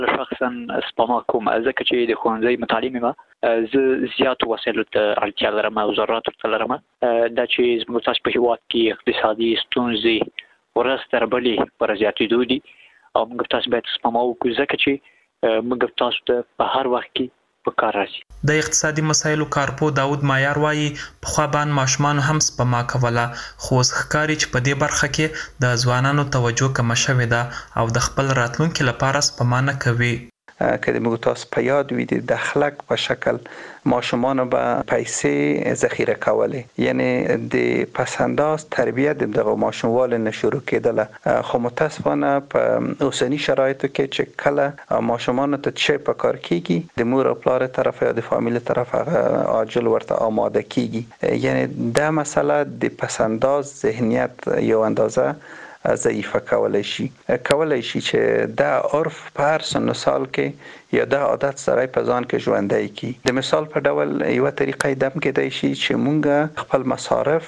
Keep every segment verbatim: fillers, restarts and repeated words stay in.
شخصا سپما کوم ځکه چې د ښوونځي متعلم ما زه زیات وسایلو ته اړتیا لرم او ضرورت ورته لرم دا چې زموږ تاسو په هیواد کې اقتصادي ستونزې ورځ تر بلې پر زیاتېدو دي او موږ تاسو باید سپما وکړو ځکه چې موږ تاسو ته په هر وخت کې په کار راځي. د اقتصادي مسایلو کارپو داود مایار وایي پخوا باندې ماشومان هم سپما کوله خو اوس ښکاري چې په دې برخه کې د ځوانانو توجه کمه شوې ده او د خپل راتلونکي لپاره سپما نه کوي. که د موږ تاسو په یاد وي د دخلک په شکل ماشومان به پیسې ذخیره کولې یعنی د پسنداز تربیت دغه ماشوموال نه شروع کېدله خو متاسفانه په اوسنی شرایطو کې چې کله ماشومان ته چې په کار کیږي د مور او پلار طرف یا د فامیل طرف هغه عاجل ورته آماده کیږي یعنی دا مسله د پسنداز ذهنیت یو اندازه ضعیفه کولای شي کولای شي چې دا عرف په هر سن سال کې یا دا عادت سره په ځان کې ژوندۍ کی د مثال په ډول یو طریقې دم کې دی شي چې مونږ خپل مصارف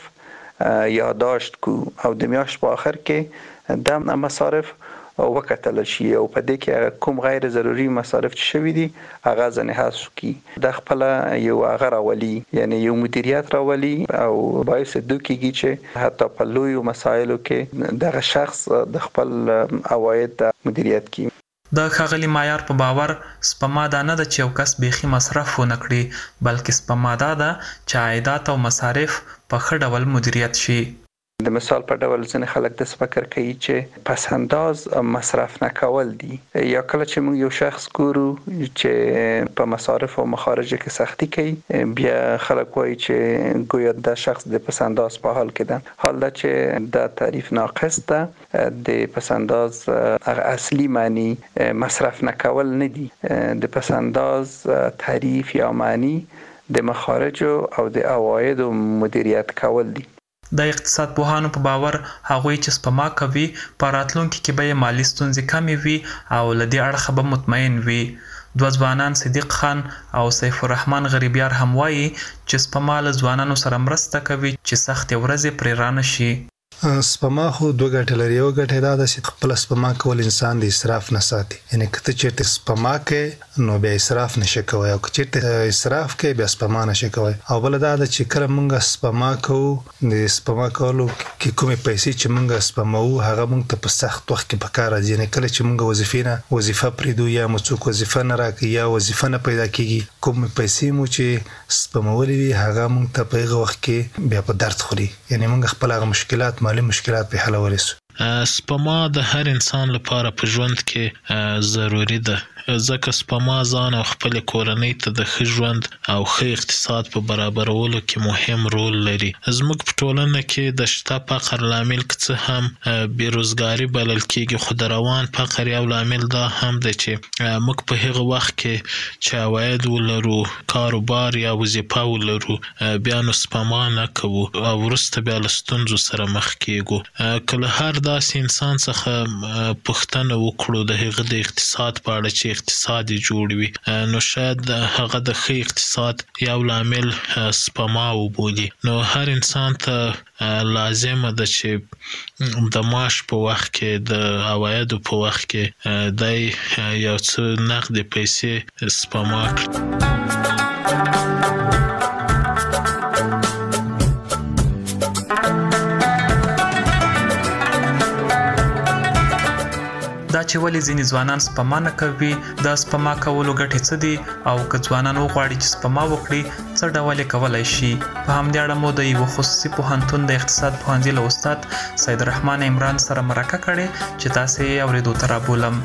یادداشت کو او د میاشت په اخر کې د مصارف وکتل شي او په دې کې کوم غیر ضروري مصارف چې شوي دي هغه ځنه حذف کی د خپل یو هغه راولي یعنی یو مدیریت راولي او باعث دوکیږي چې حتی په لوی مسایلو کې دغه شخص د خپل عواید مدیریت کی. د ښاغلي مایار په باور سپما دا نه ده چې یو کس بیخي مصرف ونه کړي بلکې سپما دا ده چې عایدات او مصارف په ښه ډول مدیریت شي. د مثال په ډول ځینې خلک د فکر کوي چې پس انداز مصرف نه کول دي یا کله چې موږ یو شخص ګورو چې په مصارف او مخارج کې سختی کوي بیا خلک وایي چې ګویا د شخص د پس انداز په حال کې ده حال دا چې د تعریف ناقص ده د پس انداز اصلي معنی مصرف نه کول نه دي د پس انداز تعریف یا معنی د مخارج او د عواید مدیریت کول دي. د اقتصاد پوهانو په باور هغوی چې سپما کوي په راتلونکي کې به مالي ستونزې کمې وي او له دې اړخه به مطمئن وي. دوه ځوانان صدیق خان او سیف الرحمن غریبیار هم وایي چې سپما له ځوانانو سره مرسته کوي چې سختې ورځې پرې رانه شي. سپما خو دوه ګټې لري یو ګټه دا ده چې خپل سپما کول انسان د اسراف نه ساتي یعنی کته چې سپما کې نو بیا اسراف نشي کوي او چې اسراف کې بیا سپما نشي کوي او بل دا ده چې کله موږ سپما کوو د سپما کولو کې کومې پیسې چې موږ سپماو هغه موږ ته په سخت وخت کې پکار راځي یعنی کله چې موږ وظیفې نه وظیفه پریدو یا موږ وظیفه نه راکې یا وظیفه نه پیدا کیږي کوم پیسې مو چې سپمولې وي هغه موږ ته په هغه وخت کې بیا په درد خوري یعنی موږ خپل هغه مشکلات مالي مشکلات په حل ورسو. سپما د هر انسان لپاره په ژوند کې ضروری ده ځکه سپما ځان او خپل کورنۍ ته د ښه ژوند او ښه اقتصاد په برابرولو کې مهم رول لري. زموږ په ټولنه کې د شته فقر لامل څه هم بیروزګاري بلل کېږي خو د روان فقر یو لامل دا هم دی چې موږ په هغه وخت کې چې عواید ولرو کاروبار یا وظیفه ولرو بیا نو سپما نه کوو او وروسته بیا له ستونزو سره مخ کېږو. کله هر داسې انسان څخه پوښتنه وکړو د هغه د اقتصاد په اړه چې اقتصاد جوړ وي نو شاید هغه د ښه اقتصاد یو لامل سپما وبولي. نو هر انسان ته لازمه ده چې د معاش په وخت کې د عوایدو په وخت کې د یو څه نقد پیسې سپما کړي. دا چې ولې ځینې ځوانان سپما نه کوي د سپما کولو ګټې څه دي او که ځوانان وغواړي چې سپما وکړي څه ډول یې کولی شي. په همدې اړه مو د یوه خصوصي پوهنتون د اقتصاد پوهنځي له استاد سید الرحمن عمران سره مرکه کړې چې تاسې یې اورېدو ته رابولم.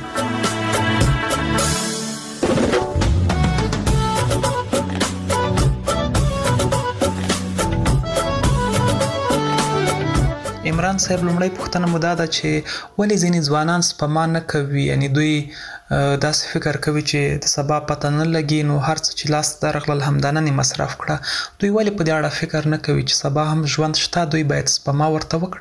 عمران صاحب لومړی پوښتنه مو دا ده چې ولې ځینې ځوانان سپما نه کوي یعنی دوی داسې فکر کوي چې د سبا پته نه لګي نو هر څه چې لاس ته درغلل همدننه مصرف کړه دوی ولې په دې اړه فکر نه کوي چې سبا هم ژوند شته دوی باید سپما ورته وکړي.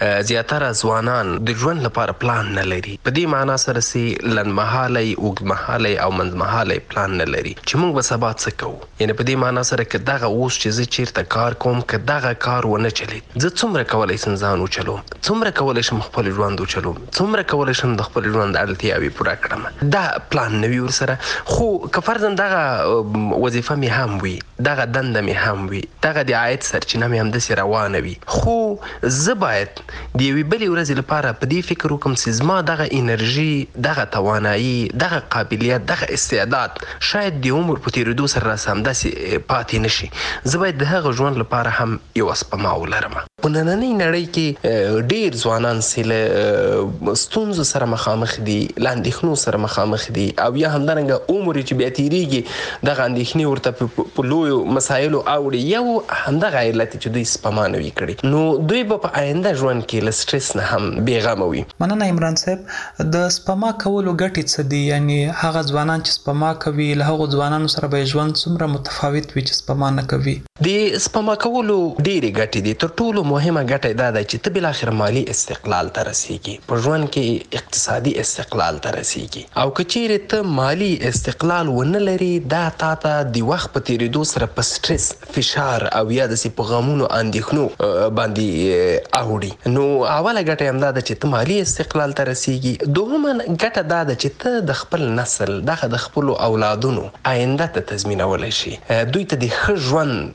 زیاتره ځوانان د ژوند لپاره پلان نه لري. په دې معنا سره چې لنډمهالی اوږدمهالی او منځمهالی پلان نه لري چې موږ به سبا څه کوو. یعنې په دې معنا سره که دغه اوس چې زه چیرته کار کوم که دغه کار ونه چلید زه څومره کولی شم ځان وچلوم، څومره کولی شم خپل ژوند وچلوم، څومره کولی شم د خپل ژوند اړتیاوې پوره کړم. دا پلان نه وي ورسره. خو که فرضاً دغه وظیفه مې هم وي، دغه دنده مې هم وي، دغه د عاید سرچینه مې همداسې روانه وي، خو زه باید د یوې بلې ورځې لپاره په دې فکر وکړم چې زما دغه انرژي، دغه توانایي، دغه قابلیت، دغه استعداد شاید د عمر په تېرېدو سره راسه همداسې پاتې نه شي. زه باید د هغه ژوند لپاره هم یوه سپما ولرم. په نننۍ نړۍ کې ډېر ځوانان چې له ستونزو سره مخامخ دي، له اندېښنو سره مخامخ دي، او یا همدارنګه عمر چې بیا تېرېږي دغه اندېښنې ورته په لویو مسایلو اوړي. یو همدغه علت چې دوی سپما نه وي کړې، نو دوی به په آینده ژوند کې له سټرس نه هم بېغمه وي. مننه عمران صاحب. د سپما کولو ګټې څه دي؟ یعنې هغه ځوانان چې سپما کوي له هغو ځوانانو سره به یې ژوند څومره متفاوت وي چې سپما نه کوي؟ د سپما کولو ډېرې ګټې دي. تر ټولو مهمه ګټه دا ده چې ته بالاخره مالي استقلال ته رسېږي، په ژوند کې اقتصادي استقلال ته رسېږي. او که چیرې ته مالي استقلال ونه لري دا تا ته د وخت په تېرېدو سره په سټرس، فشار او یا داسې په غمونو اندېښنو باندې اوړي. نو اوله ګټه یې همدا ده چې ته مالي استقلال ته رسېږي. دوهمه ګټه دا ده چې ته د خپل نسل دغه د خپلو اولادونو آینده ته تضمینولی شي، دوی ته د ښه ژوند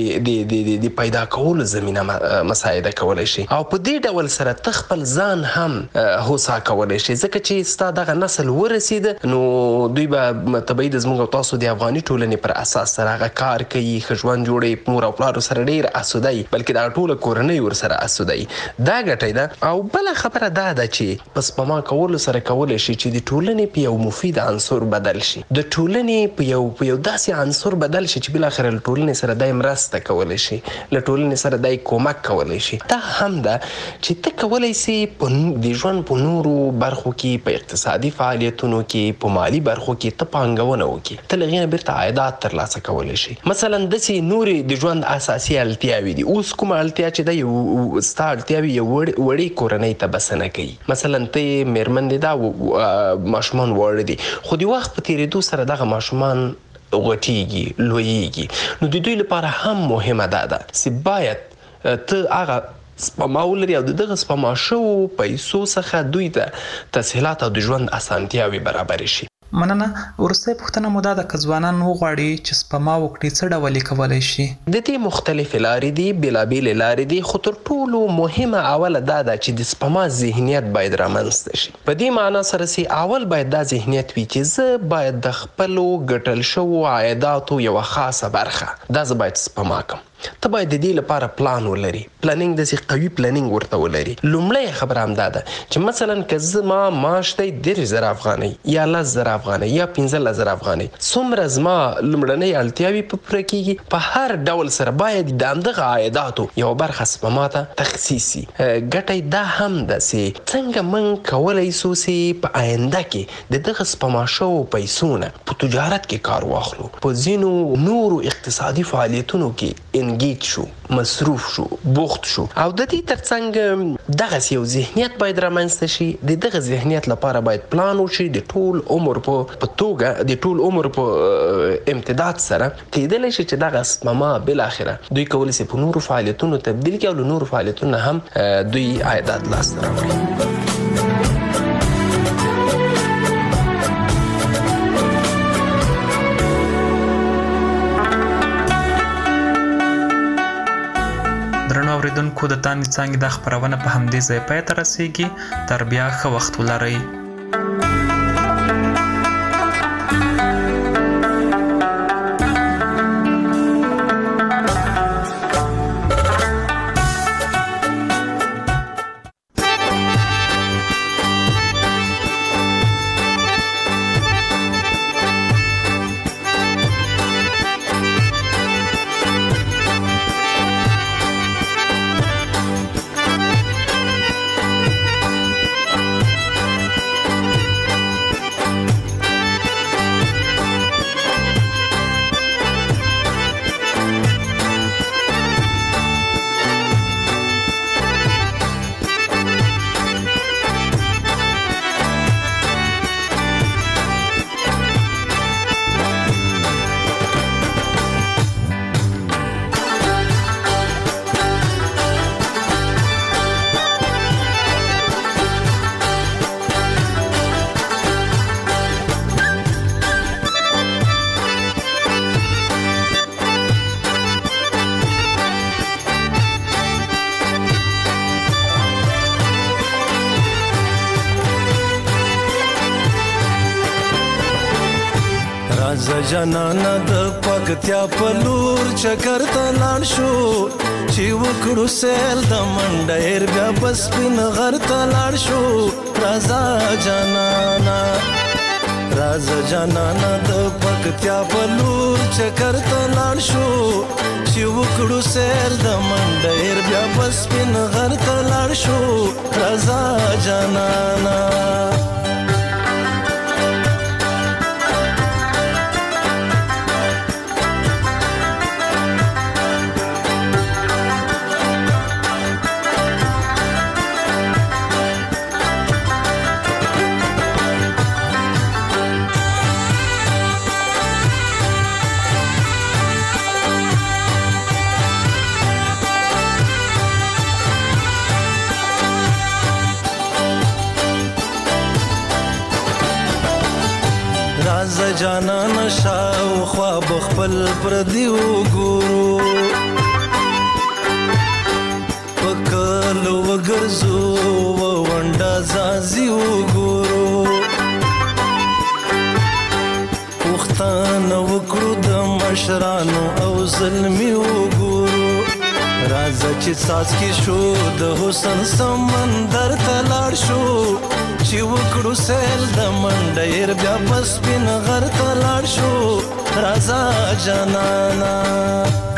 د پیدا کولو زمینه مساعده کولی شي. او په دې ډول سره ته خپل ځان هم هوسا کولی شي، ځکه چې ستا دغه نسل ورسېده نو دوی به طبیعي د زموږ او تاسو د افغاني ټولنې پر اساس سره هغه کار کوي، ښه ژوند جوړوي، مور او پلارو سره ډېر اسوده وي، بلکې دغه ټوله کورنۍ ورسره اسوده وي. دا ګټه ده. او بله خبره دا ده چې په سپما کولو سره کولی شي چې د ټولنې په یو مفید عنصر بدل شي، د ټولنې په یو په یو داسې عنصر بدل شي چې بالاخره له ټولنې سره دای مرسته کولی شي، له ټولنې سره دای کومک کولی شي. دا هم ده چې ته کولی سي د ژوند په نورو برخو کې، په اقتصادي فعالیتونو کې، په مالي برخو کې ته پانګونه وکړي، ته له هغې نه بیرته عایدات ترلاسه کولی شي. مثلا داسې نورې د ژوند اساسي اړتیاوې دي. اوس کومه اړتیا چې ده یو ستا اړتیاوې یو وړې کورنۍ ته بسنه کوي. مثلا ته یې مېرمن دې دا ماشومان واړه دي، خو د وخت په تېرېدو سره دغه ماشومان غټېږي، لویېږي. نو د دوی لپاره هم مهمه دا ده چې باید ته هغه سپما ولري او د دغه سپما شوو پیسو څخه دوی ته تسهیلات او د ژوند اسانتیاوې برابرې شي. مننه. وروستۍ پوښتنه مو دا ده که ځوانان وغواړي چې سپما وکړي څه ډول یې کولی شي؟ د دې مختلفې لارې دي، بېلابېلې لارې دي، خو تر ټولو مهمه اوله دا ده چې د سپما ذهنیت باید رامنځته شي. په دې معنا سره چې اول باید دا ذهنیت وي چې زه باید د خپلو ګټل شوو عایداتو یوه خاصه برخه دا زه باید سپما کړم. ته باید د دې لپاره پلان ولري، پلانینګ داسې قوي پلانینګ ورته ولري. لومړی خبره همدا ده چې مثلا که زما معاش دی دېرش زره افغانۍ یا لس زره افغانۍ یا پنځلس زره افغانۍ، څومره زما لومړنۍ اړتیاوې په پوره کېږي، په هر ډول سره باید د همدغه عایداتو یوه برخه سپما ته تخصیص شي. ګټه دا هم ده چې څنګه موږ کولی سو چې په آینده کې د دغه سپما شوو پیسو نه په تجارت کې کار واخلو، په ځینو نورو اقتصادي فعالیتونو کې انګیج شو، مصروف شو، بوخت شو. او د دې ترڅنګ دغسې یو ذهنیت باید رامنځته شي. د دغه ذهنیت لپاره باید پلان وشي د ټول عمر په توګه، د ټول عمر په امتداد سره کېدلی شي چې دغه سپما بالاخره دوی کولی شي په نورو فعالیتونو تبدیل کړي او له نورو فعالیتونو هم دوی عایدات لاسته راوړي. درنو اوریدونکو، د تاندې څانګې دا خپرونه په همدې ځای پای ته رسېږي. تر بیا ښه وخت ولرئ. راځه جانانه د پکتیا په لور چکر ته لاړ شو چې وکړو سیل د منډیر بیا بس سپین غر ته لاړ شو راځه جانانه راځه جانانه د پکتیا په لور چکر ته لاړ شو چې وکړو سیل د منډیر بیا بس سپین غر ته لاړ شو راځه جانانه راځه جانانه شاوخوا به خپل پردي وګورو په کلو وګرځو ونډه ځاځي وګورو پوښتنه وکړو د مشرانو او زلمي وګورو راځه چې څاڅکي شو د حسن سمندر ته لاړ شو چې وکړو سیل د منډیر بیا بس سپین غر ته لاړ شو راځه جانانه